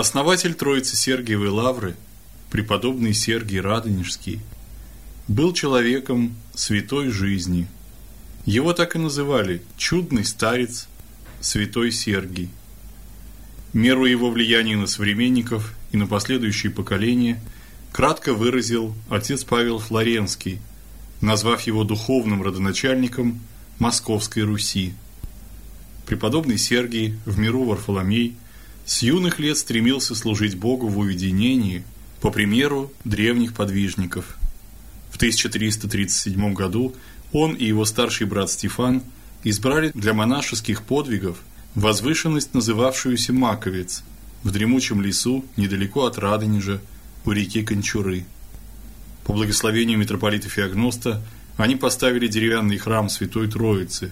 Основатель Троицы Сергиевой Лавры, преподобный Сергий Радонежский, был человеком святой жизни. Его так и называли «чудный старец, святой Сергий». Меру его влияния на современников и на последующие поколения кратко выразил отец Павел Флоренский, назвав его духовным родоначальником Московской Руси. Преподобный Сергий в миру Варфоломей с юных лет стремился служить Богу в уединении, по примеру древних подвижников. В 1337 году он и его старший брат Стефан избрали для монашеских подвигов возвышенность, называвшуюся Маковец, в дремучем лесу недалеко от Радонежа, у реки Кончуры. По благословению митрополита Феогноста они поставили деревянный храм Святой Троицы.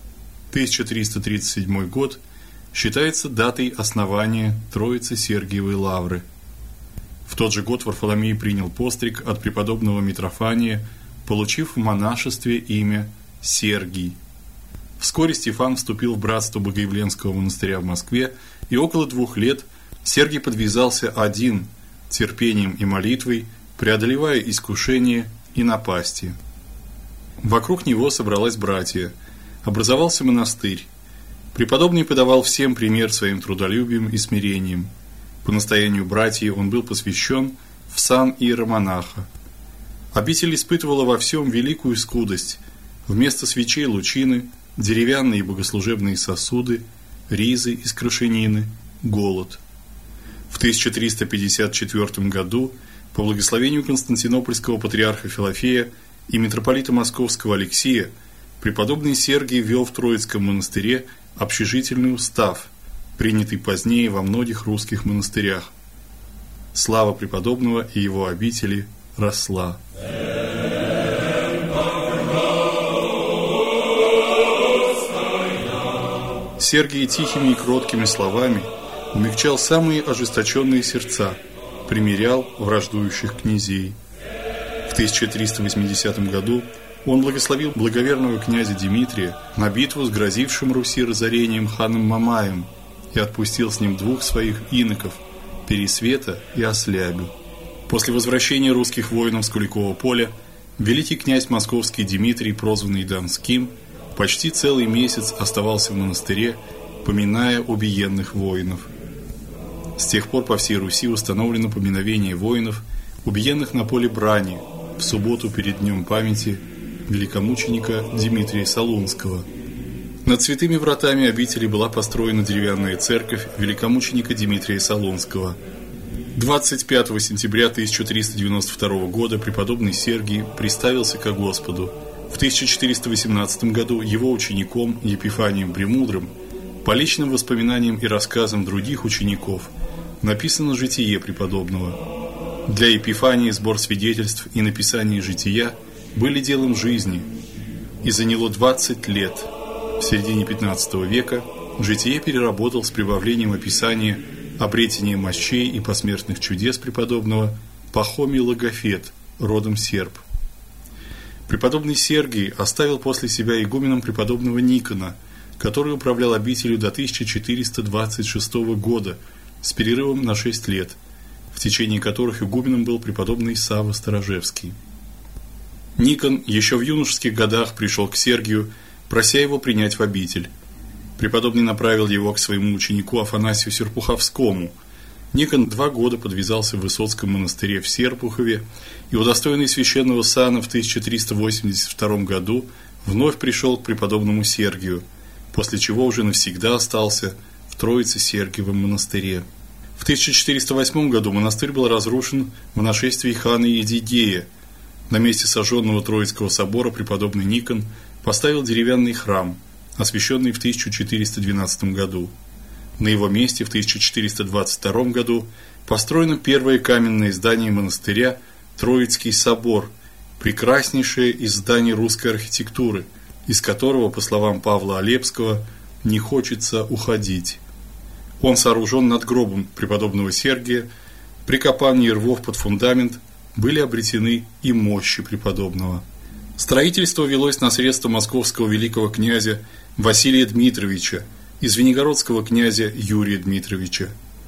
1337 год считается датой основания Троицы Сергиевой Лавры. В тот же год Варфоломей принял постриг от преподобного Митрофания, получив в монашестве имя Сергий. Вскоре Стефан вступил в братство Богоявленского монастыря в Москве, и около 2 лет Сергий подвязался один, терпением и молитвой, преодолевая искушения и напасти. Вокруг него собралась братья, образовался монастырь. Преподобный подавал всем пример своим трудолюбием и смирением. По настоянию братьев он был посвящен в сан иеромонаха. Обитель испытывала во всем великую скудость. Вместо свечей лучины, деревянные богослужебные сосуды, ризы из крашенины, голод. В 1354 году по благословению Константинопольского патриарха Филофея и митрополита Московского Алексия преподобный Сергий ввел в Троицком монастыре общежительный устав, принятый позднее во многих русских монастырях. Слава преподобного и его обители росла. Сергий тихими и кроткими словами умягчал самые ожесточенные сердца, примирял враждующих князей. В 1380 году он благословил благоверного князя Дмитрия на битву с грозившим Руси разорением ханом Мамаем и отпустил с ним 2 своих иноков – Пересвета и Ослябю. После возвращения русских воинов с Куликового поля великий князь московский Дмитрий, прозванный Донским, почти целый месяц оставался в монастыре, поминая убиенных воинов. С тех пор по всей Руси установлено поминовение воинов, убиенных на поле брани, в субботу перед днем памяти великомученика Дмитрия Солунского. Над святыми вратами обители была построена деревянная церковь великомученика Дмитрия Солунского. 25 сентября 1392 года преподобный Сергий приставился ко Господу. В 1418 году его учеником Епифанием Премудрым, по личным воспоминаниям и рассказам других учеников, написано житие преподобного. Для Епифании сбор свидетельств и написание жития были делом жизни, и заняло 20 лет. В середине 15 века житие переработал с прибавлением описания обретения мощей и посмертных чудес преподобного Пахомий Логофет, родом серб. Преподобный Сергий оставил после себя игуменом преподобного Никона, который управлял обителью до 1426 года с перерывом на 6 лет, в течение которых игуменом был преподобный Савва Старожевский. Никон еще в юношеских годах пришел к Сергию, прося его принять в обитель. Преподобный направил его к своему ученику Афанасию Серпуховскому. Никон 2 года подвязался в Высоцком монастыре в Серпухове и, удостоенный священного сана в 1382 году, вновь пришел к преподобному Сергию, после чего уже навсегда остался в Троице-Сергиевом монастыре. В 1408 году монастырь был разрушен в нашествии хана Едигея. На месте сожженного Троицкого собора преподобный Никон поставил деревянный храм, освященный в 1412 году. На его месте в 1422 году построено первое каменное здание монастыря Троицкий собор, прекраснейшее из зданий русской архитектуры, из которого, по словам Павла Олепского, не хочется уходить. Он сооружен над гробом преподобного Сергия, при копании рвов под фундамент были обретены и мощи преподобного. Строительство велось на средства московского великого князя Василия Дмитровича и звенигородского князя Юрия Дмитровича.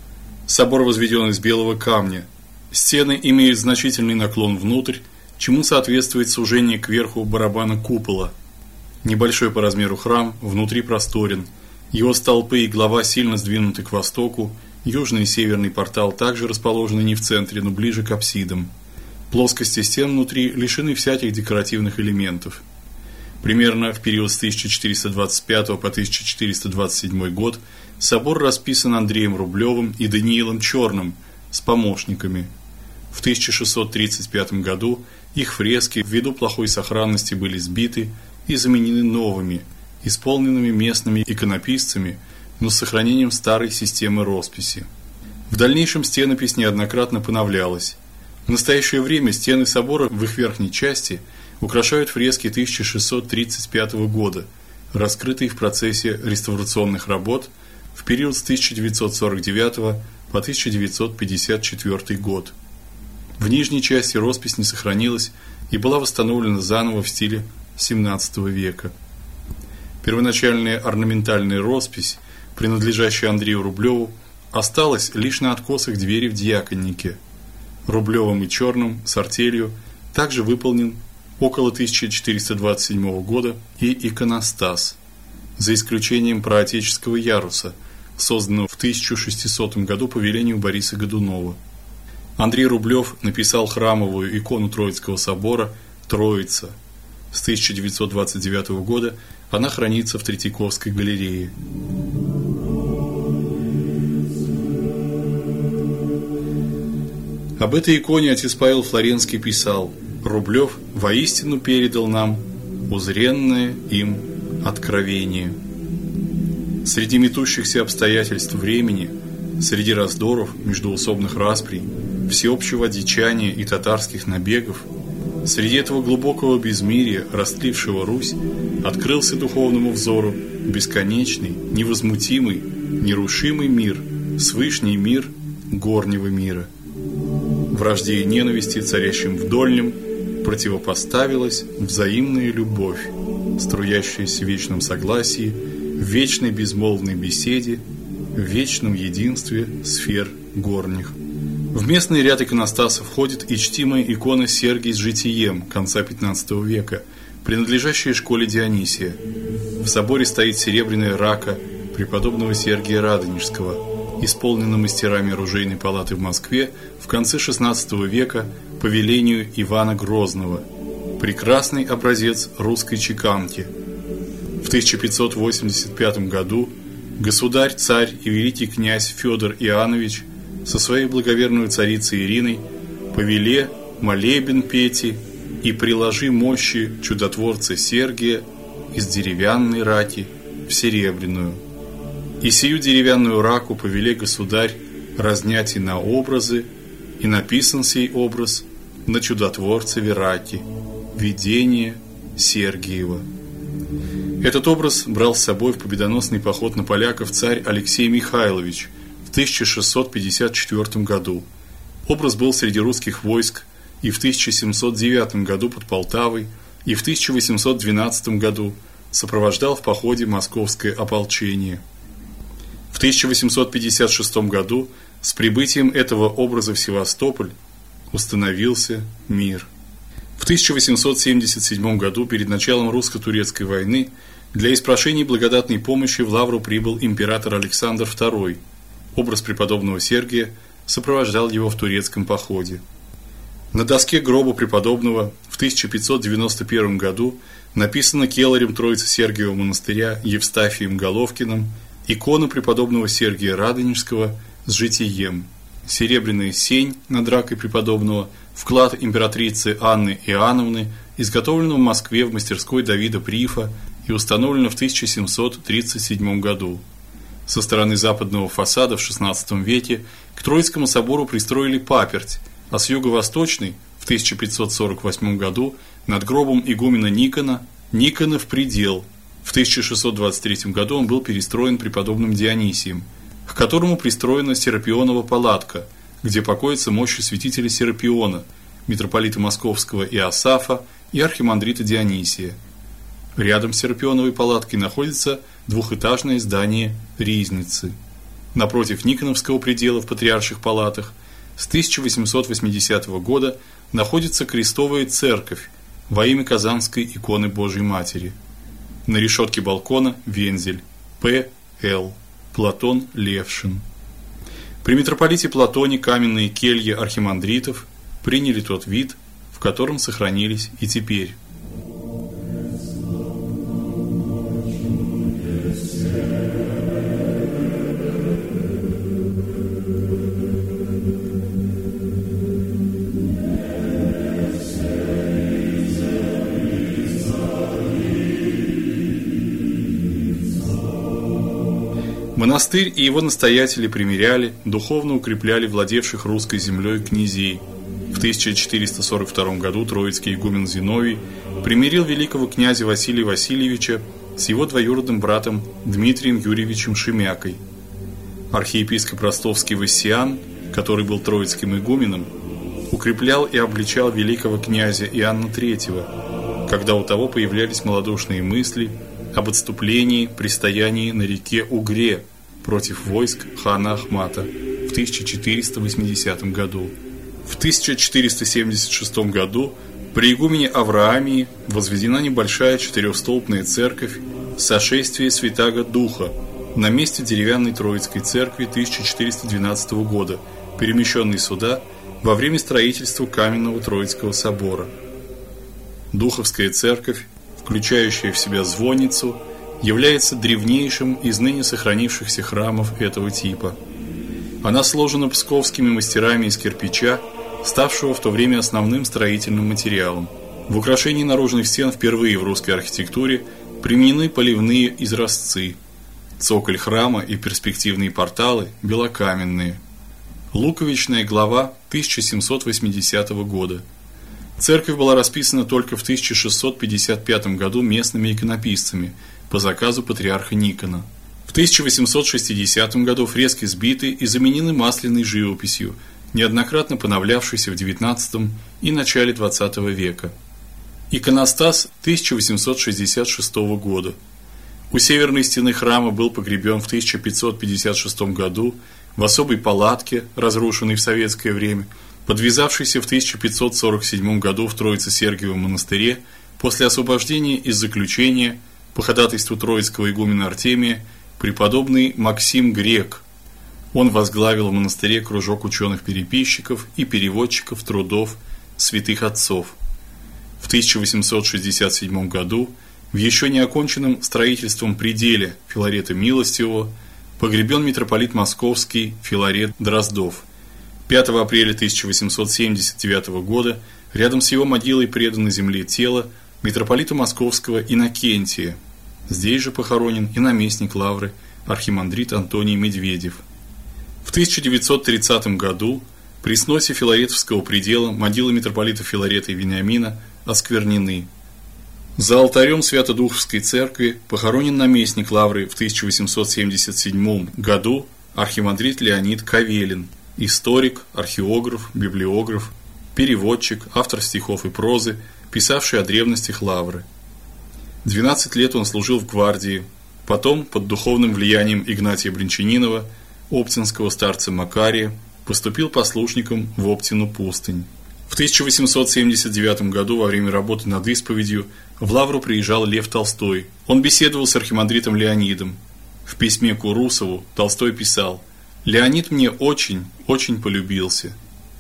Собор возведен из белого камня. Стены имеют значительный наклон внутрь, чему соответствует сужение кверху барабана купола. Небольшой по размеру храм внутри просторен. Его столпы и глава сильно сдвинуты к востоку. Южный и северный портал также расположены не в центре, но ближе к апсидам. Плоскости стен внутри лишены всяких декоративных элементов. Примерно в период с 1425 по 1427 год собор расписан Андреем Рублевым и Даниилом Черным с помощниками. В 1635 году их фрески ввиду плохой сохранности были сбиты и заменены новыми, исполненными местными иконописцами, но с сохранением старой системы росписи. В дальнейшем стенопись неоднократно поновлялась. В настоящее время стены собора в их верхней части украшают фрески 1635 года, раскрытые в процессе реставрационных работ в период с 1949 по 1954 год. В нижней части роспись не сохранилась и была восстановлена заново в стиле XVII века. Первоначальная орнаментальная роспись, принадлежащая Андрею Рублеву, осталась лишь на откосах двери в диаконнике. Рублевым и Черным с артелью также выполнен около 1427 года и иконостас, за исключением праотеческого яруса, созданного в 1600 году по велению Бориса Годунова. Андрей Рублев написал храмовую икону Троицкого собора «Троица». С 1929 года она хранится в Третьяковской галерее. Об этой иконе отец Павел Флоренский писал: «Рублев воистину передал нам узренное им откровение». Среди метущихся обстоятельств времени, среди раздоров, междоусобных расприй, всеобщего одичания и татарских набегов, среди этого глубокого безмирия, растлившего Русь, открылся духовному взору бесконечный, невозмутимый, нерушимый мир, свышний мир горнего мира. Вражде и ненависти, царящим в дольнем, противопоставилась взаимная любовь, струящаяся в вечном согласии, в вечной безмолвной беседе, в вечном единстве сфер горних. В местный ряд иконостаса входит и чтимая икона Сергий с житием конца XV века, принадлежащая школе Дионисия. В соборе стоит серебряная рака преподобного Сергия Радонежского, исполнена мастерами оружейной палаты в Москве в конце XVI века по велению Ивана Грозного. Прекрасный образец русской чеканки. В 1585 году государь, царь и великий князь Федор Иоаннович со своей благоверной царицей Ириной повеле молебен пети и приложи мощи чудотворца Сергия из деревянной раки в серебряную. И сию деревянную раку повеле государь разнять и на образы, и написан сей образ на чудотворцеве раки, видение Сергиева. Этот образ брал с собой в победоносный поход на поляков царь Алексей Михайлович в 1654 году. Образ был среди русских войск и в 1709 году под Полтавой, и в 1812 году сопровождал в походе московское ополчение. В 1856 году с прибытием этого образа в Севастополь установился мир. В 1877 году, перед началом русско-турецкой войны, для испрошения благодатной помощи в Лавру прибыл император Александр II. Образ преподобного Сергия сопровождал его в турецком походе. На доске гроба преподобного в 1591 году написано келарем Троицы Сергиева монастыря Евстафием Головкиным икона преподобного Сергия Радонежского с житием, серебряная сень над ракой преподобного, вклад императрицы Анны Иоанновны, изготовлен в Москве в мастерской Давида Прифа и установлено в 1737 году. Со стороны западного фасада в XVI веке к Троицкому собору пристроили паперть, а с юго-восточной в 1548 году над гробом игумена Никона в предел. В 1623 году он был перестроен преподобным Дионисием, к которому пристроена Серапионова палатка, где покоятся мощи святителя Серапиона, митрополита Московского Иосафа и архимандрита Дионисия. Рядом с Серапионовой палаткой находится двухэтажное здание ризницы. напротив Никоновского предела в Патриарших палатах, с 1880 года находится крестовая церковь во имя Казанской иконы Божией Матери. На решетке балкона вензель П.Л. Платон Левшин. При митрополите Платоне каменные кельи архимандритов приняли тот вид, в котором сохранились и теперь. Монастырь и его настоятели примиряли, духовно укрепляли владевших русской землей князей. В 1442 году троицкий игумен Зиновий примирил великого князя Василия Васильевича с его двоюродным братом Дмитрием Юрьевичем Шемякой. Архиепископ ростовский Вассиан, который был троицким игуменом, укреплял и обличал великого князя Иоанна III, когда у того появлялись малодушные мысли об отступлении при стоянии на реке Угре против войск хана Ахмата в 1480 году. В 1476 году при игумене Авраамии возведена небольшая четырехстолбная церковь Сошествия Святаго Духа на месте деревянной Троицкой церкви 1412 года, перемещенной сюда во время строительства каменного Троицкого собора. Духовская церковь, включающая в себя звонницу, является древнейшим из ныне сохранившихся храмов этого типа. Она сложена псковскими мастерами из кирпича, ставшего в то время основным строительным материалом. В украшении наружных стен впервые в русской архитектуре применены поливные изразцы. Цоколь храма и перспективные порталы белокаменные. Луковичная глава 1780 года. Церковь была расписана только в 1655 году местными иконописцами по заказу патриарха Никона. В 1860 году фрески сбиты и заменены масляной живописью, неоднократно поновлявшейся в XIX и начале XX века. Иконостас 1866 года. У северной стены храма был погребен в 1556 году в особой палатке, разрушенной в советское время, подвязавшейся в 1547 году в Троице-Сергиевом монастыре после освобождения из заключения по ходатайству троицкого игумена Артемия преподобный Максим Грек. Он возглавил в монастыре кружок ученых-переписчиков и переводчиков трудов святых отцов. В 1867 году в еще не оконченном строительством пределе Филарета Милостивого погребен митрополит Московский Филарет Дроздов. 5 апреля 1879 года рядом с его могилой предано земле тело митрополита Московского Иннокентия. Здесь же похоронен и наместник лавры архимандрит Антоний Медведев. В 1930 году при сносе Филаретовского предела могилы митрополита Филарета и Вениамина осквернены. За алтарем Свято-Духовской церкви похоронен наместник лавры в 1877 году архимандрит Леонид Кавелин, историк, археограф, библиограф, переводчик, автор стихов и прозы, писавший о древностях лавры. 12 лет он служил в гвардии, потом под духовным влиянием Игнатия Бринчанинова, оптинского старца Макария, поступил послушником в Оптину пустынь. В 1879 году во время работы над исповедью в лавру приезжал Лев Толстой. Он беседовал с архимандритом Леонидом. В письме к Урусову Толстой писал: «Леонид мне очень, очень полюбился».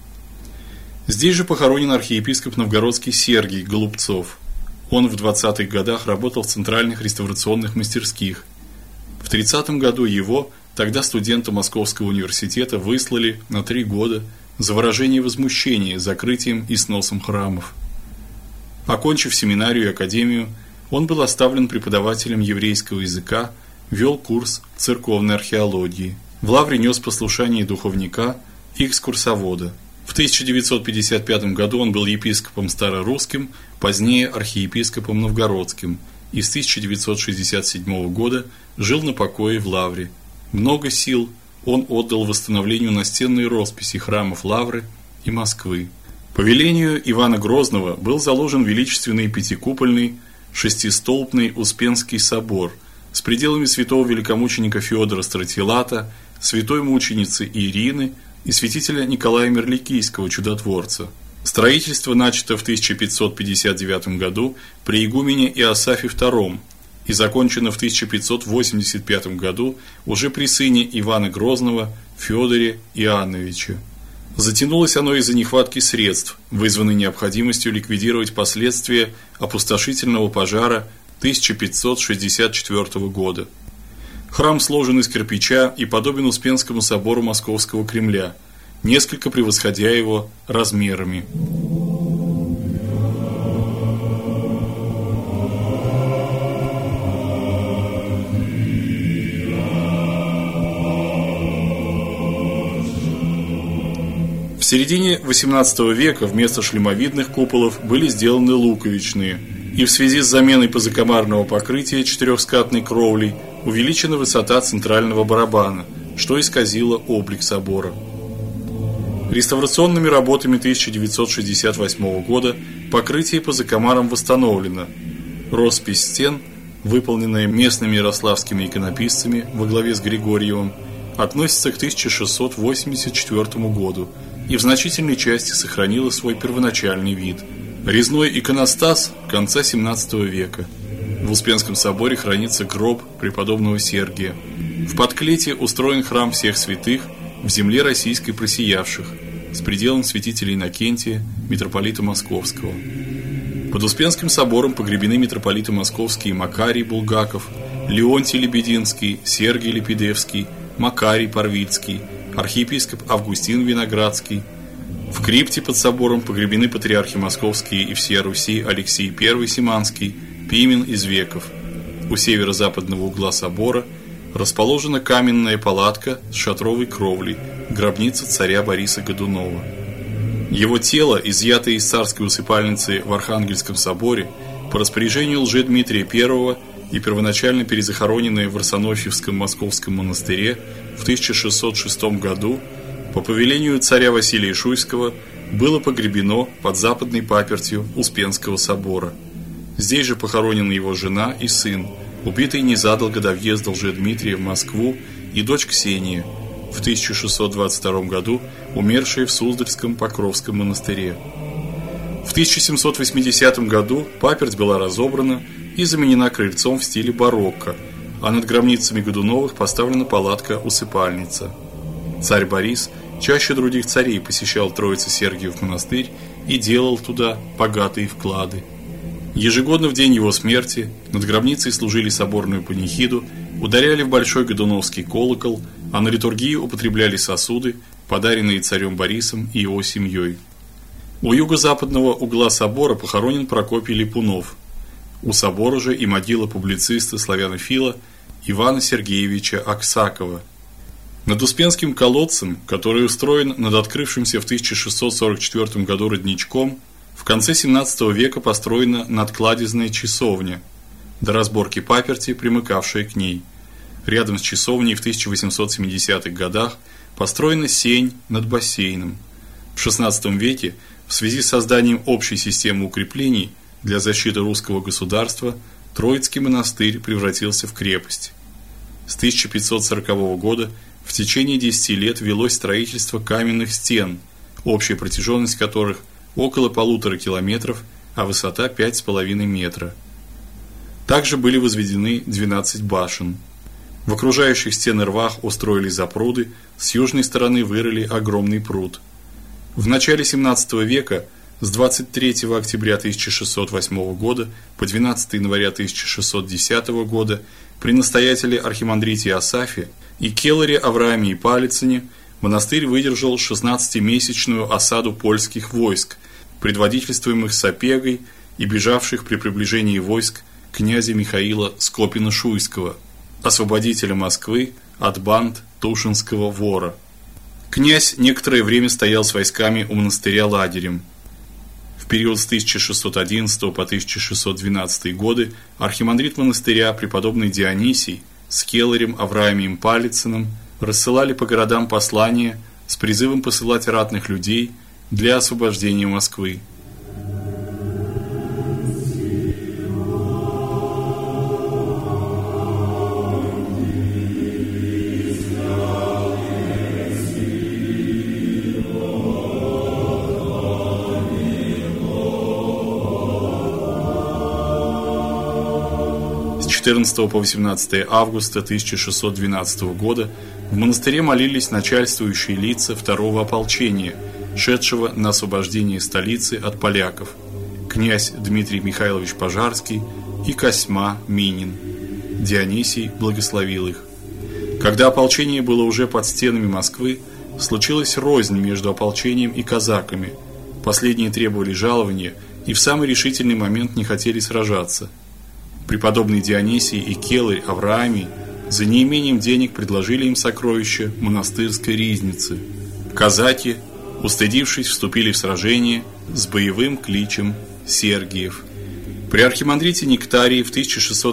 Здесь же похоронен архиепископ новгородский Сергий Голубцов. Он в 20-х годах работал в центральных реставрационных мастерских. В 30-м году его, тогда студента Московского университета, выслали на 3 года за выражение возмущения закрытием и сносом храмов. Окончив семинарию и академию, он был оставлен преподавателем еврейского языка, вел курс церковной археологии. В лавре нес послушание духовника и экскурсовода. В 1955 году он был епископом старорусским, позднее архиепископом новгородским, и с 1967 года жил на покое в лавре. Много сил он отдал восстановлению настенной росписи храмов Лавры и Москвы. По велению Ивана Грозного был заложен величественный пятикупольный шестистолбный Успенский собор с пределами святого великомученика Феодора Стратилата, святой мученицы Ирины и святителя Николая Мерликийского, чудотворца. Строительство начато в 1559 году при игумене Иосафе II и закончено в 1585 году уже при сыне Ивана Грозного Федоре Иоанновиче. Затянулось оно из-за нехватки средств, вызванной необходимостью ликвидировать последствия опустошительного пожара 1564 года. Храм сложен из кирпича и подобен Успенскому собору Московского Кремля, несколько превосходя его размерами. В середине XVIII века вместо шлемовидных куполов были сделаны луковичные, и в связи с заменой позакомарного покрытия четырехскатной кровлей увеличена высота центрального барабана, что исказило облик собора. Реставрационными работами 1968 года покрытие позакомаром восстановлено. Роспись стен, выполненная местными ярославскими иконописцами во главе с Григорьевым, относится к 1684 году и в значительной части сохранила свой первоначальный вид. Резной иконостас конца XVII века. В Успенском соборе хранится гроб преподобного Сергия. В подклете устроен храм всех святых в земле российской просиявших с пределом святителя Иннокентия, митрополита Московского. Под Успенским собором погребены митрополиты Московские Макарий Булгаков, Леонтий Лебединский, Сергий Лепидевский, Макарий Парвицкий, архиепископ Августин Виноградский. В крипте под собором погребены патриархи Московские и всея Руси Алексий I Симанский, Пимен из Веков. У северо-западного угла собора расположена каменная палатка с шатровой кровлей, гробница царя Бориса Годунова. Его тело, изъятое из царской усыпальницы в Архангельском соборе, по распоряжению Лжедмитрия I и первоначально перезахороненное в Арсенофьевском московском монастыре в 1606 году, по повелению царя Василия Шуйского, было погребено под западной папертью Успенского собора. Здесь же похоронены его жена и сын, убитые незадолго до въезда Лжедмитрия в Москву, и дочь Ксения, в 1622 году умершая в Суздальском Покровском монастыре. В 1780 году паперть была разобрана и заменена крыльцом в стиле барокко, а над гробницами Годуновых поставлена палатка-усыпальница. Царь Борис чаще других царей посещал Троице-Сергиев монастырь и делал туда богатые вклады. Ежегодно в день его смерти над гробницей служили соборную панихиду, ударяли в большой годуновский колокол, а на литургии употребляли сосуды, подаренные царем Борисом и его семьей. У юго-западного угла собора похоронен Прокопий Липунов. У собора же и могила публициста славянофила Ивана Сергеевича Аксакова. Над Успенским колодцем, который устроен над открывшимся в 1644 году родничком, в конце XVII века построена надкладезная часовня, до разборки паперти, примыкавшая к ней. Рядом с часовней в 1870-х годах построена сень над бассейном. В XVI веке в связи с созданием общей системы укреплений для защиты русского государства Троицкий монастырь превратился в крепость. С 1540 года в течение 10 лет велось строительство каменных стен, общая протяженность которых около 1,5 километров, а высота 5,5 метра. Также были возведены 12 башен. В окружающих стены рвах устроили запруды, с южной стороны вырыли огромный пруд. В начале XVII века, с 23 октября 1608 года по 12 января 1610 года, при настоятеле архимандрите Иосафе и келаре Аврааме Палицыне монастырь выдержал 16-месячную осаду польских войск, предводительствуемых Сапегой и бежавших при приближении войск князя Михаила Скопина-Шуйского, освободителя Москвы от банд Тушинского вора. Князь некоторое время стоял с войсками у монастыря лагерем. В период с 1611 по 1612 годы архимандрит монастыря преподобный Дионисий с келарем Авраамием Палицыным рассылали по городам послания с призывом посылать ратных людей для освобождения Москвы. С 14 по 18 августа 1612 года в монастыре молились начальствующие лица второго ополчения, шедшего на освобождение столицы от поляков, князь Дмитрий Михайлович Пожарский и Косьма Минин. Дионисий благословил их. Когда ополчение было уже под стенами Москвы, случилась рознь между ополчением и казаками. Последние требовали жалования и в самый решительный момент не хотели сражаться. Преподобный Дионисий и келарь Авраамий за неимением денег предложили им сокровища монастырской ризницы. Казаки, устыдившись, вступили в сражение с боевым кличем Сергиев. При архимандрите Нектарии в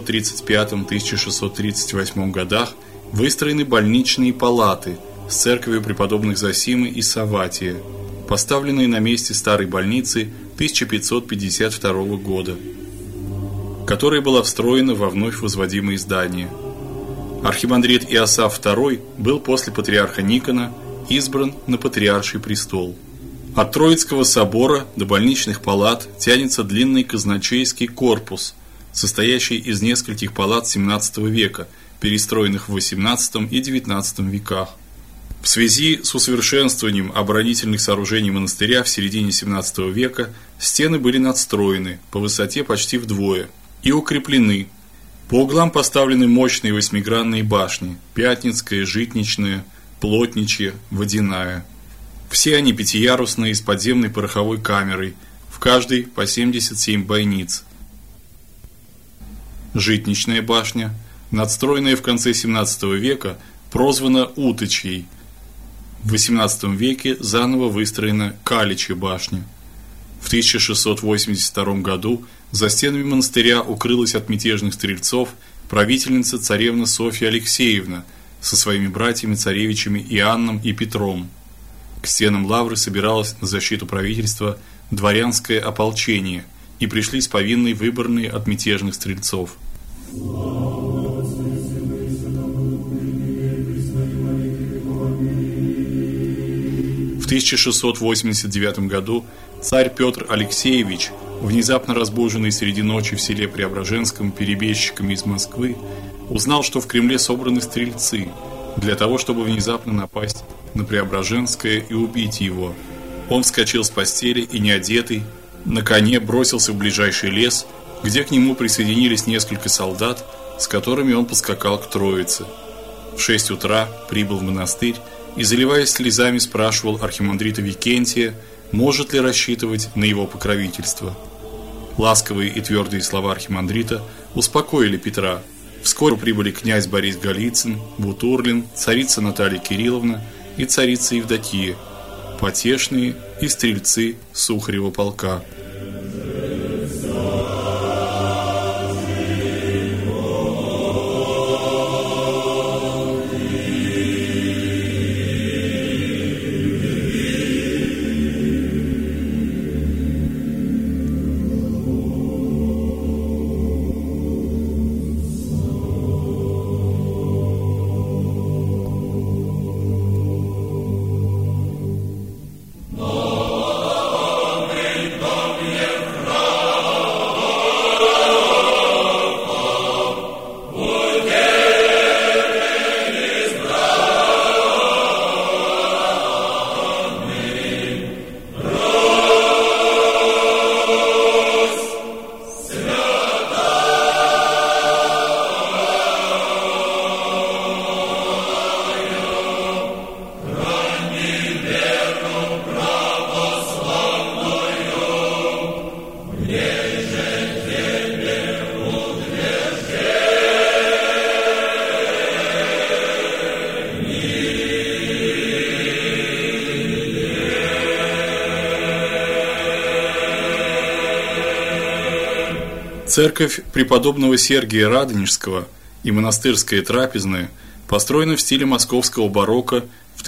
1635-1638 годах выстроены больничные палаты с церковью преподобных Зосимы и Савватия, поставленные на месте старой больницы 1552 года, которая была встроена во вновь возводимые здания. Архимандрит Иосаф II был после патриарха Никона избран на патриарший престол. От Троицкого собора до больничных палат тянется длинный казначейский корпус, состоящий из нескольких палат XVII века, перестроенных в XVIII и XIX веках. В связи с усовершенствованием оборонительных сооружений монастыря в середине XVII века стены были надстроены по высоте почти вдвое и укреплены. По углам поставлены мощные восьмигранные башни: Пятницкая, Житничная, Плотничья, Водяная. Все они пятиярусные с подземной пороховой камерой, в каждой по 77 бойниц. Житничная башня, надстроенная в конце XVII века, прозвана Утычьей. В XVIII веке заново выстроена Каличья башня. В 1682 году за стенами монастыря укрылась от мятежных стрельцов правительница царевна Софья Алексеевна со своими братьями-царевичами Иоанном и Петром. К стенам лавры собиралось на защиту правительства дворянское ополчение, и пришли с повинной выборные от мятежных стрельцов. В 1689 году царь Петр Алексеевич, внезапно разбуженный среди ночи в селе Преображенском перебежчиками из Москвы, узнал, что в Кремле собраны стрельцы для того, чтобы внезапно напасть на Преображенское и убить его. Он вскочил с постели и, неодетый, на коне бросился в ближайший лес, где к нему присоединились несколько солдат, с которыми он поскакал к Троице. В 6 утра прибыл в монастырь и, заливаясь слезами, спрашивал архимандрита Викентия, может ли рассчитывать на его покровительство. Ласковые и твердые слова архимандрита успокоили Петра. Вскоре прибыли князь Борис Голицын, Бутурлин, царица Наталья Кирилловна и царица Евдокия, потешные и стрельцы Сухарева полка. Церковь преподобного Сергия Радонежского и монастырская трапезная построены в стиле московского барокко в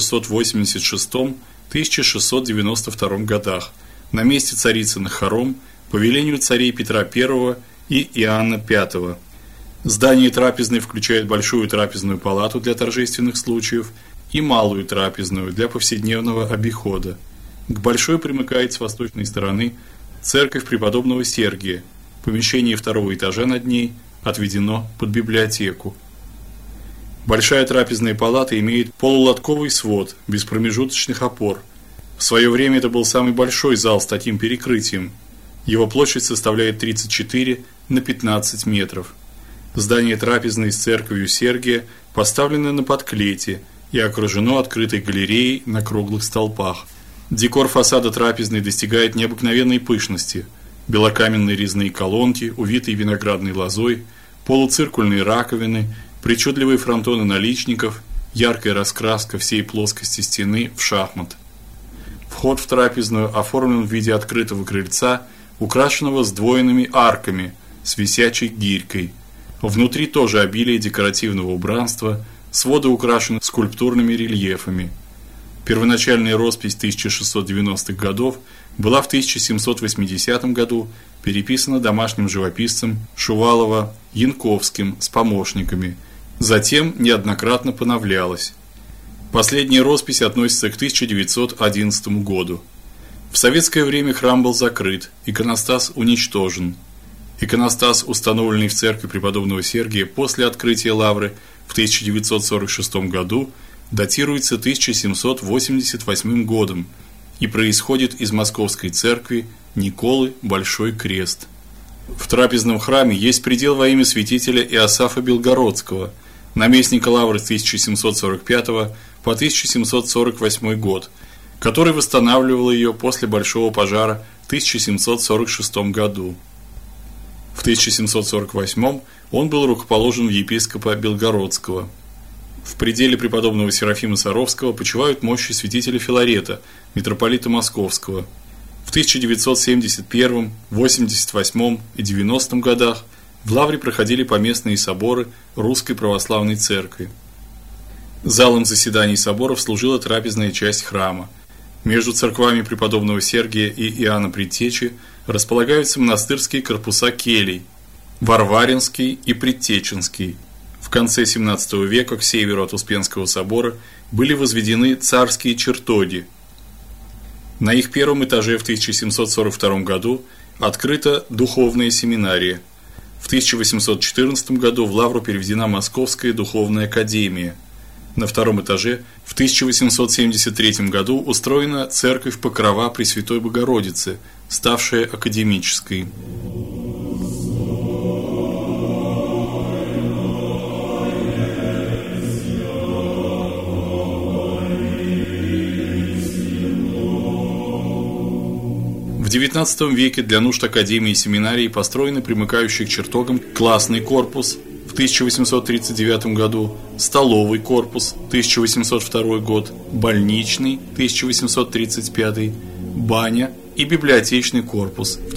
1686-1692 годах на месте Царицыных хором по велению царей Петра I и Иоанна V. Здание трапезной включает большую трапезную палату для торжественных случаев и малую трапезную для повседневного обихода. К большой примыкает с восточной стороны церковь преподобного Сергия, помещение второго этажа над ней отведено под библиотеку. Большая трапезная палата имеет полулотковый свод без промежуточных опор. В свое время это был самый большой зал с таким перекрытием. Его площадь составляет 34 на 15 метров. Здание трапезной с церковью Сергия поставлено на подклете и окружено открытой галереей на круглых столпах. Декор фасада трапезной достигает необыкновенной пышности. Белокаменные резные колонки, увитые виноградной лозой, полуциркульные раковины, причудливые фронтоны наличников, яркая раскраска всей плоскости стены в шахмат. Вход в трапезную оформлен в виде открытого крыльца, украшенного сдвоенными арками с висячей гирькой. Внутри тоже обилие декоративного убранства, своды украшены скульптурными рельефами. Первоначальная роспись 1690-х годов была в 1780 году переписана домашним живописцем Шувалова-Янковским с помощниками, затем неоднократно поновлялась. Последняя роспись относится к 1911 году. В советское время храм был закрыт, иконостас уничтожен. Иконостас, установленный в церкви преподобного Сергия после открытия лавры в 1946 году, датируется 1788 годом и происходит из Московской церкви Николы Большой Крест. В трапезном храме есть предел во имя святителя Иосафа Белгородского, наместника лавры с 1745 по 1748 год, который восстанавливал ее после большого пожара в 1746 году. В 1748 он был рукоположен в епископа Белгородского. В пределе преподобного Серафима Саровского почивают мощи святителя Филарета, митрополита Московского. В 1971, 88 и 90 годах в лавре проходили поместные соборы Русской Православной Церкви. Залом заседаний соборов служила трапезная часть храма. Между церквами преподобного Сергия и Иоанна Предтечи располагаются монастырские корпуса келий – Варваринский и Предтеченский. В конце XVII века к северу от Успенского собора были возведены царские чертоги. На их первом этаже в 1742 году открыта духовная семинария. В 1814 году в лавру переведена Московская духовная академия. На втором этаже в 1873 году устроена церковь Покрова Пресвятой Богородицы, ставшая академической. В XIX веке для нужд академии и семинарии построены примыкающий к чертогам классный корпус в 1839 году, столовый корпус 1802 год, больничный 1835, баня и библиотечный корпус в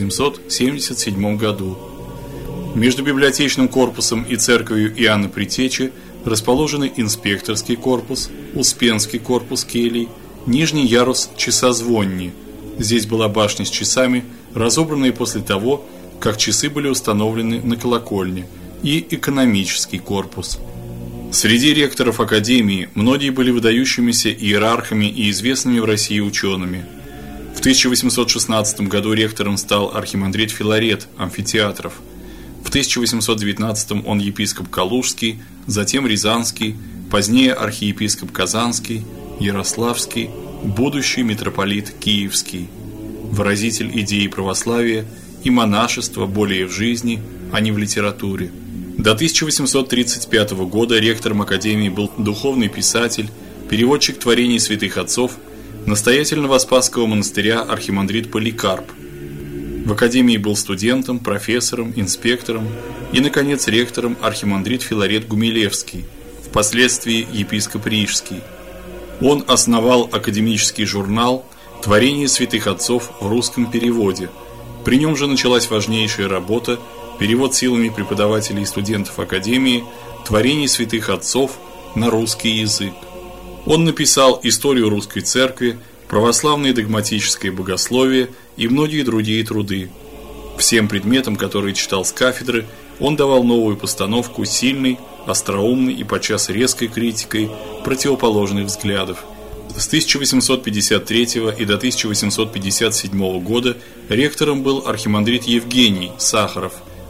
1877 году. Между библиотечным корпусом и церковью Иоанна Предтечи расположены инспекторский корпус, Успенский корпус келий, нижний ярус часозвонни. Здесь была башня с часами, разобранные после того, как часы были установлены на колокольне, и экономический корпус. Среди ректоров академии многие были выдающимися иерархами и известными в России учеными. В 1816 году ректором стал архимандрит Филарет Амфитеатров. В 1819 он епископ Калужский, затем Рязанский, позднее архиепископ Казанский, Ярославский, будущий митрополит Киевский, выразитель идеи православия и монашества более в жизни, а не в литературе. До 1835 года ректором академии был духовный писатель, переводчик творений святых отцов, настоятель Новоспасского монастыря архимандрит Поликарп. В академии был студентом, профессором, инспектором и, наконец, ректором архимандрит Филарет Гумилевский, впоследствии епископ Рижский. Он основал академический журнал «Творение святых отцов» в русском переводе. При нем же началась важнейшая работа, перевод силами преподавателей и студентов академии «Творений святых отцов» на русский язык. Он написал историю русской церкви, православное догматическое богословие и многие другие труды. Всем предметам, которые читал с кафедры, он давал новую постановку сильной, остроумной и подчас резкой критикой противоположных взглядов. С 1853 и до 1857 года ректором был архимандрит Евгений Сахаров. В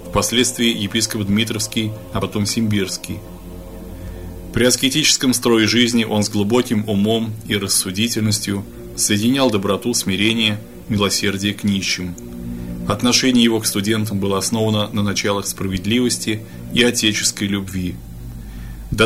впоследствии епископ Дмитровский, а потом Симбирский. При аскетическом строе жизни он с глубоким умом и рассудительностью соединял доброту, смирение, милосердие к нищим. Отношение его к студентам было основано на началах справедливости и отеческой любви. До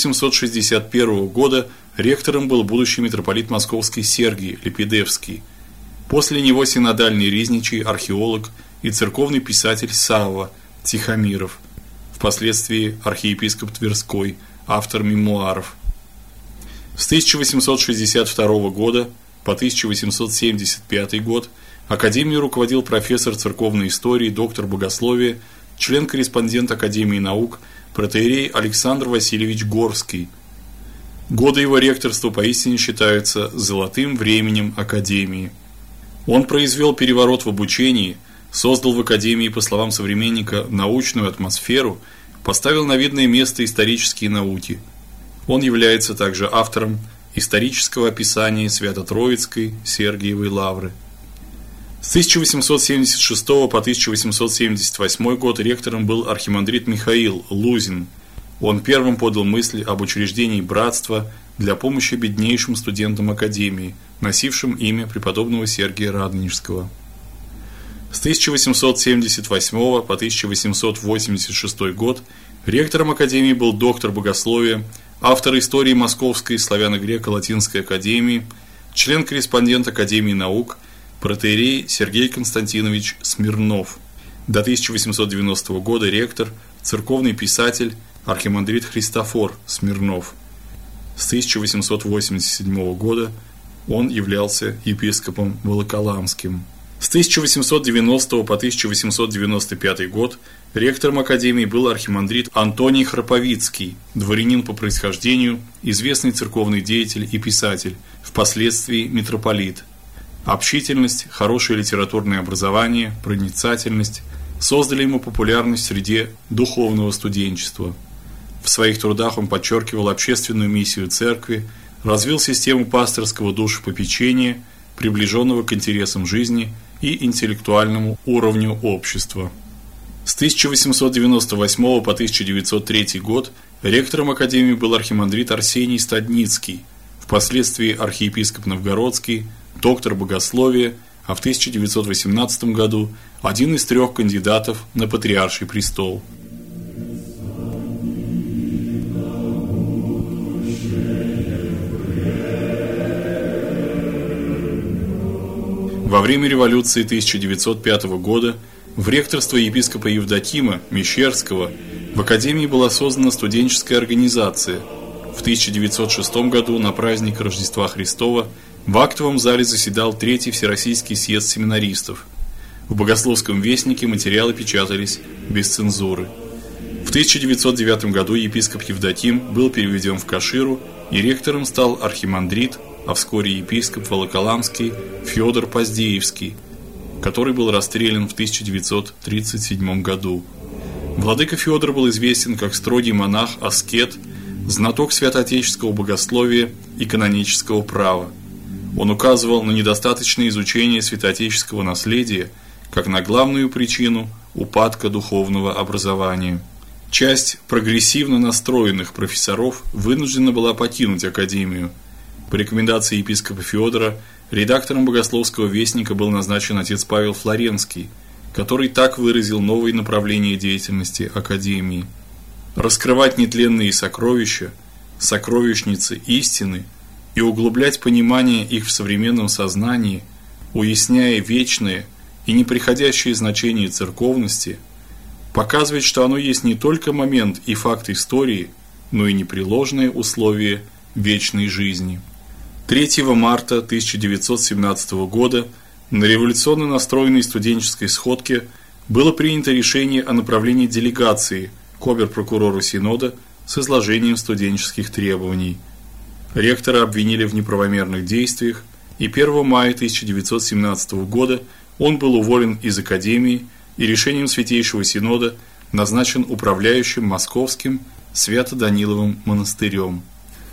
1861 года ректором был будущий митрополит Московский Сергий Лепидевский. После него синодальный ризничий, археолог и церковный писатель Савва Тихомиров, впоследствии архиепископ Тверской, автор мемуаров. С 1862 года по 1875 год академией руководил профессор церковной истории, доктор богословия, член-корреспондент Академии наук, протоиерей Александр Васильевич Горский. Годы его ректорства поистине считаются золотым временем академии. Он произвел переворот в обучении, создал в академии, по словам современника, научную атмосферу, поставил на видное место исторические науки. Он является также автором исторического описания Свято-Троицкой Сергиевой лавры. С 1876 по 1878 год ректором был архимандрит Михаил Лузин. Он первым подал мысль об учреждении братства для помощи беднейшим студентам академии, носившим имя преподобного Сергия Радонежского. С 1878 по 1886 год ректором академии был доктор богословия, автор истории Московской славяно-греко-латинской академии, член-корреспондент Академии наук, протоиерей Сергей Константинович Смирнов. До 1890 года ректор, церковный писатель, архимандрит Христофор Смирнов. С 1887 года он являлся епископом Волоколамским. С 1890 по 1895 год ректором академии был архимандрит Антоний Храповицкий, дворянин по происхождению, известный церковный деятель и писатель, впоследствии митрополит. Общительность, хорошее литературное образование, проницательность создали ему популярность среди духовного студенчества. В своих трудах он подчеркивал общественную миссию церкви, развил систему пасторского душепопечения, приближенного к интересам жизни и интеллектуальному уровню общества. С 1898 по 1903 год ректором академии был архимандрит Арсений Стадницкий, впоследствии архиепископ Новгородский, доктор богословия, а в 1918 году один из 3 кандидатов на патриарший престол. Во время революции 1905 года в ректорство епископа Евдокима Мещерского в академии была создана студенческая организация. В 1906 году на праздник Рождества Христова в актовом зале заседал 3-й Всероссийский съезд семинаристов. В Богословском вестнике материалы печатались без цензуры. В 1909 году епископ Евдоким был переведен в Каширу, и ректором стал архимандрит, а вскоре епископ Волоколамский Федор Поздеевский, который был расстрелян в 1937 году. Владыка Федор был известен как строгий монах-аскет, знаток святоотеческого богословия и канонического права. Он указывал на недостаточное изучение святоотеческого наследия как на главную причину упадка духовного образования. Часть прогрессивно настроенных профессоров вынуждена была покинуть академию. По рекомендации епископа Федора редактором Богословского вестника был назначен отец Павел Флоренский, который так выразил новые направления деятельности академии: раскрывать нетленные сокровища, сокровищницы истины и углублять понимание их в современном сознании, уясняя вечное и неприходящее значение церковности, показывать, что оно есть не только момент и факт истории, но и непреложное условие вечной жизни. 3 марта 1917 года на революционно настроенной студенческой сходке было принято решение о направлении делегации к обер-прокурору Синода с изложением студенческих требований. Ректора обвинили в неправомерных действиях, и 1 мая 1917 года он был уволен из академии и решением Святейшего Синода назначен управляющим Московским Свято-Даниловым монастырем.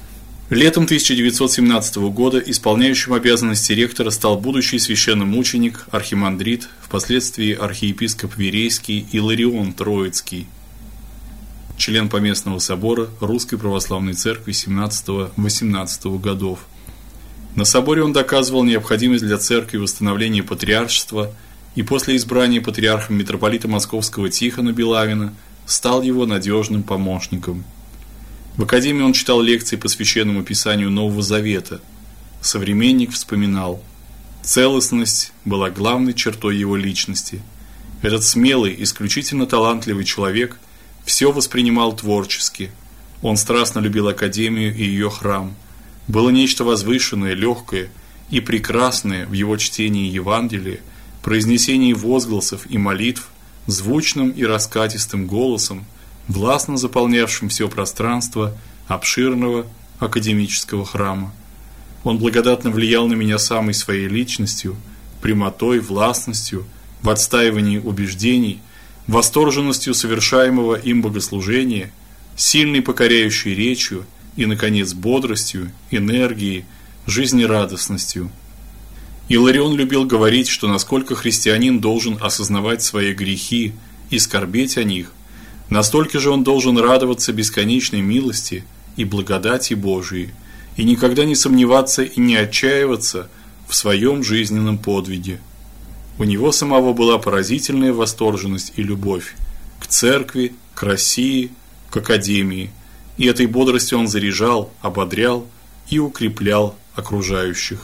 Летом 1917 года исполняющим обязанности ректора стал будущий священномученик, архимандрит, впоследствии архиепископ Верейский Иларион Троицкий, член Поместного собора Русской Православной Церкви 17-18 годов. На соборе он доказывал необходимость для церкви восстановления патриаршества и после избрания патриархом митрополита Московского Тихона Белавина стал его надежным помощником. В академии он читал лекции по священному писанию Нового Завета. Современник вспоминал: целостность была главной чертой его личности. Этот смелый, исключительно талантливый человек все воспринимал творчески. Он страстно любил академию и ее храм. Было нечто возвышенное, легкое и прекрасное в его чтении Евангелия, произнесении возгласов и молитв, звучным и раскатистым голосом, властно заполнявшим все пространство обширного академического храма. Он благодатно влиял на меня самой своей личностью, прямотой, властностью, в отстаивании убеждений, восторженностью совершаемого им богослужения, сильной покоряющей речью и, наконец, бодростью, энергией, жизнерадостностью. Иларион любил говорить, что насколько христианин должен осознавать свои грехи и скорбеть о них, настолько же он должен радоваться бесконечной милости и благодати Божией, и никогда не сомневаться и не отчаиваться в своем жизненном подвиге. У него самого была поразительная восторженность и любовь к церкви, к России, к академии, и этой бодростью он заряжал, ободрял и укреплял окружающих.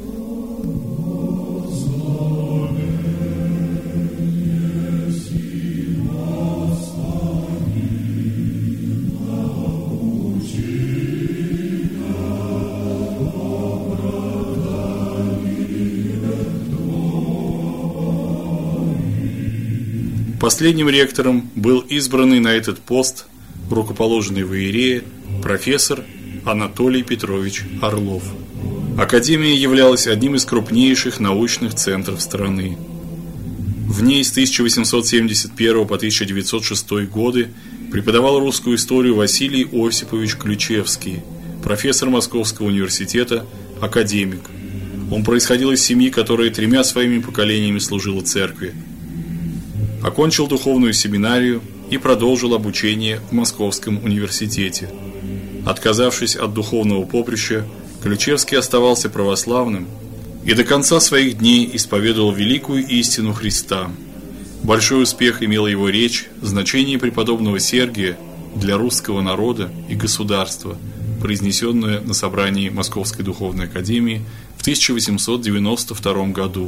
Последним ректором был избранный на этот пост рукоположенный в Иерее профессор Анатолий Петрович Орлов. Академия являлась одним из крупнейших научных центров страны. В ней с 1871 по 1906 годы преподавал русскую историю Василий Осипович Ключевский, профессор Московского университета, академик. Он происходил из семьи, которая 3 своими поколениями служила церкви. Окончил духовную семинарию и продолжил обучение в Московском университете. Отказавшись от духовного поприща, Ключевский оставался православным и до конца своих дней исповедовал великую истину Христа. Большой успех имела его речь «Значение преподобного Сергия для русского народа и государства», произнесенная на собрании Московской духовной академии в 1892 году.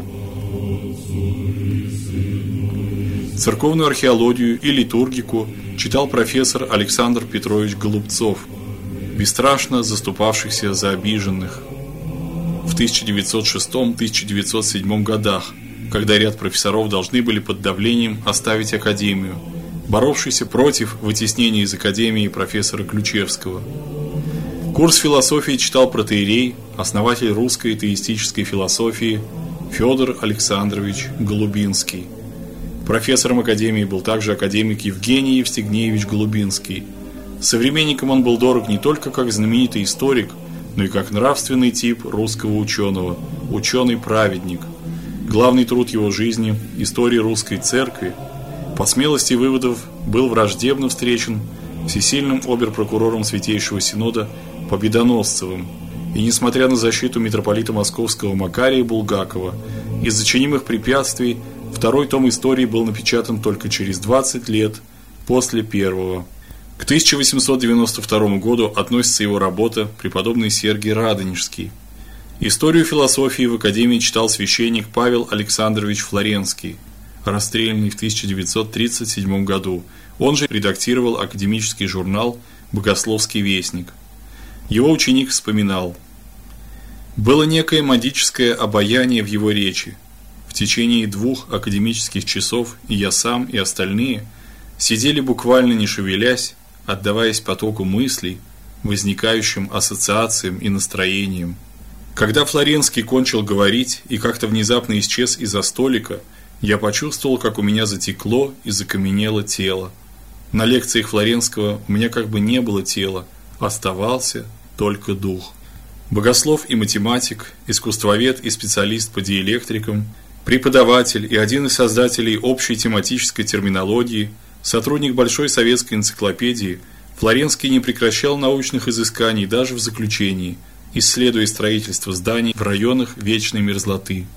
Церковную археологию и литургику читал профессор Александр Петрович Голубцов, бесстрашно заступавшийся за обиженных. В 1906-1907 годах, когда ряд профессоров должны были под давлением оставить академию, боровшийся против вытеснения из академии профессора Ключевского. Курс философии читал протоиерей, основатель русской теистической философии Федор Александрович Голубинский. Профессором академии был также академик Евгений Евстигнеевич Голубинский. Современникам он был дорог не только как знаменитый историк, но и как нравственный тип русского ученого, ученый-праведник. Главный труд его жизни «История русской церкви» по смелости выводов был враждебно встречен всесильным обер-прокурором Святейшего Синода Победоносцевым, и несмотря на защиту митрополита Московского Макария Булгакова, из-за чинимых препятствий второй том истории был напечатан только через 20 лет после первого. К 1892 году относится его работа «Преподобный Сергий Радонежский». Историю философии в академии читал священник Павел Александрович Флоренский, расстрелянный в 1937 году. Он же редактировал академический журнал «Богословский вестник». Его ученик вспоминал: «Было некое магическое обаяние в его речи. В течение 2 академических часов и я сам, и остальные сидели буквально не шевелясь, отдаваясь потоку мыслей, возникающим ассоциациям и настроениям. Когда Флоренский кончил говорить и как-то внезапно исчез из-за столика, я почувствовал, как у меня затекло и закаменело тело. На лекциях Флоренского у меня как бы не было тела, оставался только дух. Богослов и математик, искусствовед и специалист по диэлектрикам, преподаватель и один из создателей общей тематической терминологии, сотрудник Большой советской энциклопедии, Флоренский не прекращал научных изысканий даже в заключении, исследуя строительство зданий в районах вечной мерзлоты.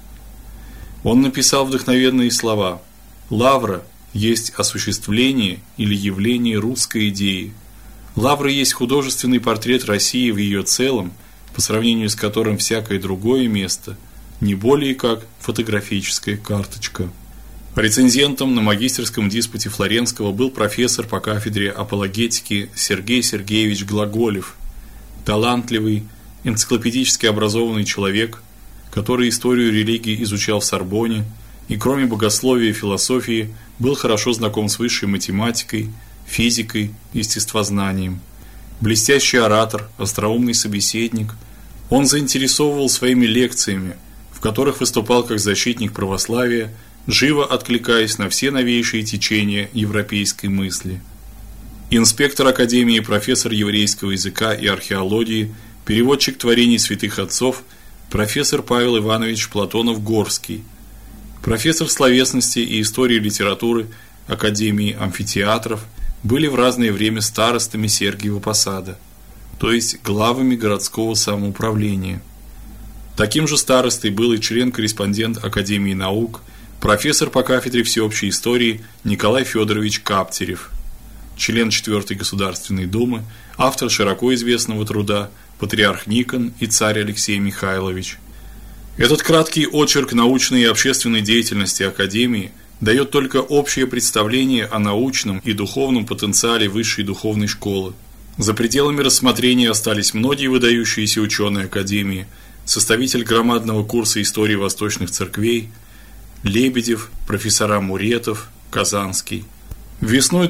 Он написал вдохновенные слова: «Лавра есть осуществление или явление русской идеи. Лавра есть художественный портрет России в ее целом, по сравнению с которым всякое другое место не более как фотографическая карточка». Рецензентом на магистерском диспуте Флоренского был профессор по кафедре апологетики Сергей Сергеевич Глаголев, талантливый, энциклопедически образованный человек, который историю религии изучал в Сорбонне и кроме богословия и философии был хорошо знаком с высшей математикой, физикой, естествознанием. Блестящий оратор, остроумный собеседник, он заинтересовывал своими лекциями, в которых выступал как защитник православия, живо откликаясь на все новейшие течения европейской мысли. Инспектор академии, профессор еврейского языка и археологии, переводчик творений святых отцов, профессор Павел Иванович Платонов-Горский, профессор словесности и истории литературы Академии амфитеатров, были в разное время старостами Сергиева Посада, то есть главами городского самоуправления. Таким же старостой был и член-корреспондент Академии наук, профессор по кафедре всеобщей истории Николай Федорович Каптерев, член 4-й Государственной Думы, автор широко известного труда «Патриарх Никон и царь Алексей Михайлович». Этот краткий очерк научной и общественной деятельности Академии дает только общее представление о научном и духовном потенциале высшей духовной школы. За пределами рассмотрения остались многие выдающиеся ученые Академии, составитель громадного курса истории восточных церквей Лебедев, профессора Муретов, Казанский. Весной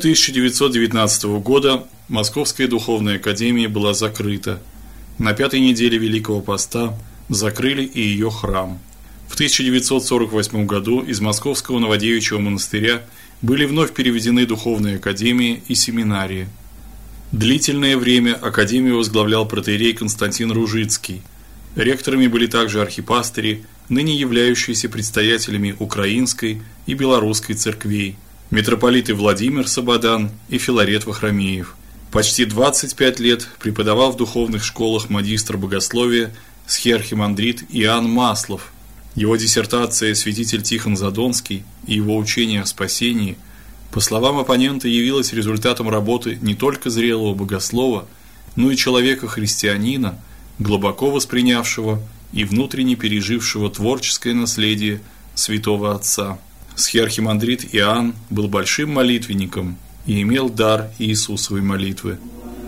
1919 года Московская духовная академия была закрыта. На 5-й неделе Великого Поста закрыли и ее храм. В 1948 году из Московского Новодевичьего монастыря были вновь переведены духовные академии и семинарии. Длительное время академию возглавлял протоиерей Константин Ружицкий. Ректорами были также архипастыри, ныне являющиеся предстоятелями Украинской и Белорусской церквей, митрополиты Владимир Сабадан и Филарет Вахромеев. Почти 25 лет преподавал в духовных школах магистр богословия схиархимандрит Иоанн Маслов. Его диссертация «Святитель Тихон Задонский» и его учение о спасении, по словам оппонента, явилась результатом работы не только зрелого богослова, но и человека-христианина, глубоко воспринявшего и внутренне пережившего творческое наследие святого отца. Схиархимандрит Иоанн был большим молитвенником и имел дар Иисусовой молитвы.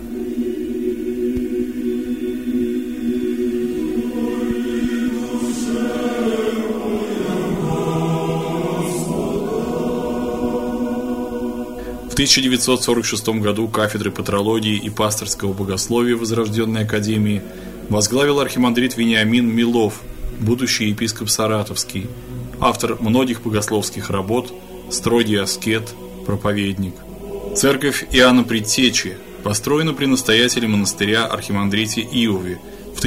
В 1946 году кафедры патрологии и пасторского богословия Возрожденной академии возглавил архимандрит Вениамин Милов, будущий епископ Саратовский, автор многих богословских работ, строгий аскет, проповедник. Церковь Иоанна Предтечи построена при настоятеле монастыря архимандрите Иове в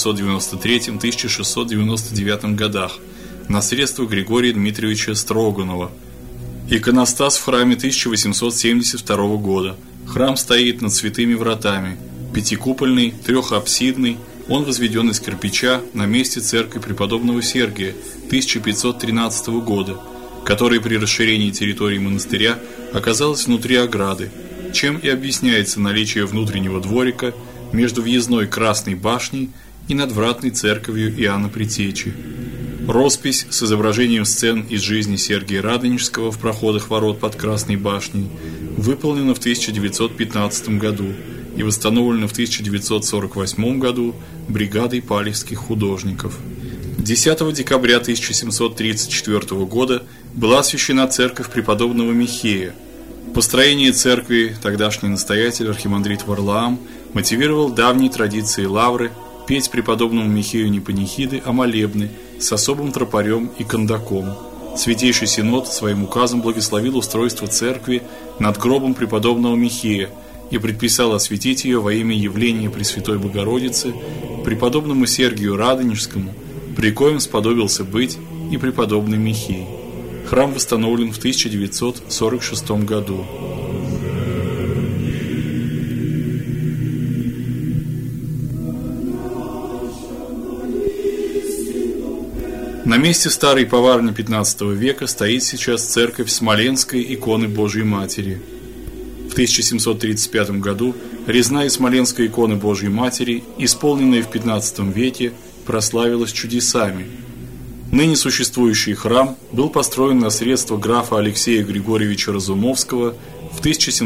1693-1699 годах на средства Григория Дмитриевича Строганова. Иконостас в храме 1872 года. Храм стоит над святыми вратами, пятикупольный, трехапсидный. Он возведен из кирпича на месте церкви преподобного Сергия 1513 года, которая при расширении территории монастыря оказалась внутри ограды, чем и объясняется наличие внутреннего дворика между въездной Красной башней и надвратной церковью Иоанна Предтечи. Роспись с изображением сцен из жизни Сергия Радонежского в проходах ворот под Красной башней выполнена в 1915 году и восстановлена в 1948 году бригадой палевских художников. 10 декабря 1734 года была освящена церковь преподобного Михея. Построение церкви тогдашний настоятель архимандрит Варлаам мотивировал давней традицией лавры петь преподобному Михею не панихиды, а молебны с особым тропарем и кондаком. Святейший Синод своим указом благословил устройство церкви над гробом преподобного Михея, и предписал осветить ее во имя явления Пресвятой Богородицы преподобному Сергию Радонежскому, при коем сподобился быть и преподобный Михей. Храм восстановлен в 1946 году. На месте старой поварни XV века стоит сейчас церковь Смоленской иконы Божией Матери. В 1735 году резная Смоленской иконы Божией Матери, исполненная в XV веке, прославилась чудесами. Ныне существующий храм был построен на средства графа Алексея Григорьевича Разумовского в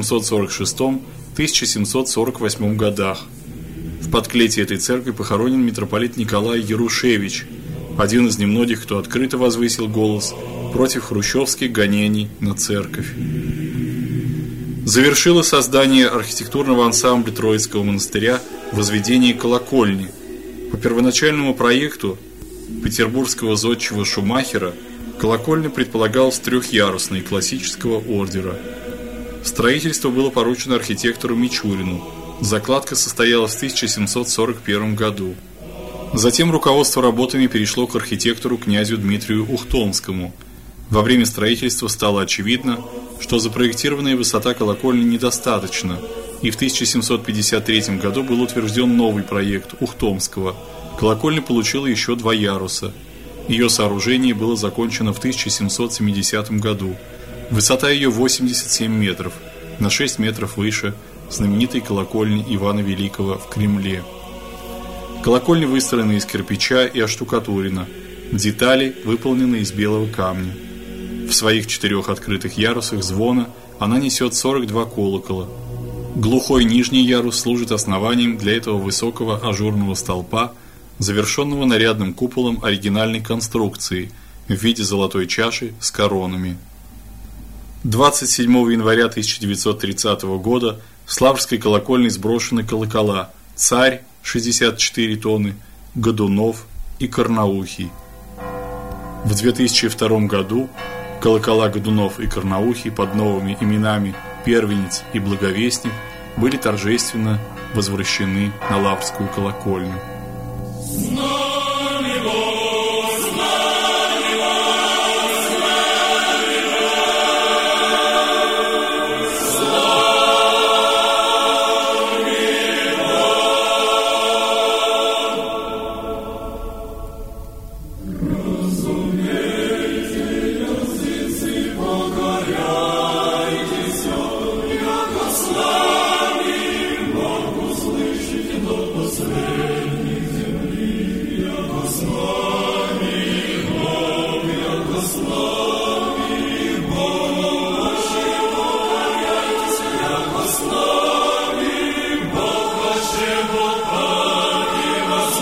1746-1748 годах. В подклете этой церкви похоронен митрополит Николай Ярушевич, один из немногих, кто открыто возвысил голос против хрущевских гонений на церковь. Завершило создание архитектурного ансамбля Троицкого монастыря возведение колокольни. По первоначальному проекту петербургского зодчего Шумахера колокольня предполагалась трехъярусной классического ордера. Строительство было поручено архитектору Мичурину. Закладка состоялась в 1741 году. Затем руководство работами перешло к архитектору князю Дмитрию Ухтомскому. Во время строительства стало очевидно, что запроектированная высота колокольни недостаточна, и в 1753 году был утвержден новый проект Ухтомского. Колокольня получила еще 2 яруса. Ее сооружение было закончено в 1770 году. Высота ее 87 метров, на 6 метров выше знаменитой колокольни Ивана Великого в Кремле. Колокольня выстроена из кирпича и оштукатурена. Детали выполнены из белого камня. В своих 4 открытых ярусах звона она несет 42 колокола. Глухой нижний ярус служит основанием для этого высокого ажурного столпа, завершенного нарядным куполом оригинальной конструкции в виде золотой чаши с коронами. 27 января 1930 года в Славрской колокольне сброшены колокола «Царь» 64 тонны, «Годунов» и «Карнаухий». В 2002 году колокола «Годунов» и «Карнаухий» под новыми именами «Первенец» и «Благовестник» были торжественно возвращены на Лаврскую колокольню.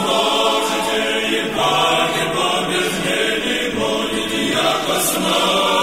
Яко